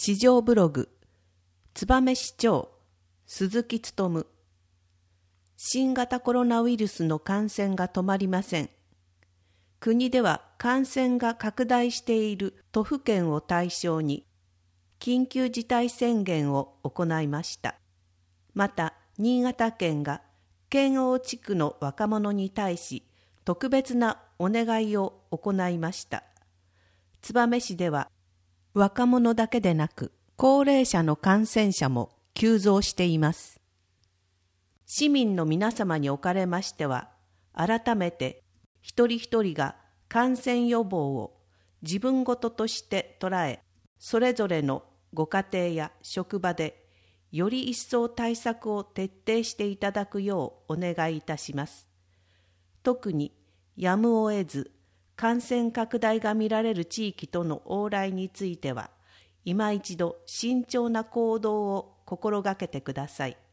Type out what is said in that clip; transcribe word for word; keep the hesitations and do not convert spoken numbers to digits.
市場ブログ、燕市長、鈴木勉。新型コロナウイルスの感染が止まりません。国では感染が拡大している都府県を対象に、緊急事態宣言を行いました。また、新潟県が県央地区の若者に対し、特別なお願いを行いました。燕市では、若者だけでなく、高齢者の感染者も急増しています。市民の皆様におかれましては、改めて一人一人が感染予防を自分ごととして捉え、それぞれのご家庭や職場でより一層対策を徹底していただくようお願いいたします。特にやむを得ず感染拡大が見られる地域との往来については、今一度慎重な行動を心がけてください。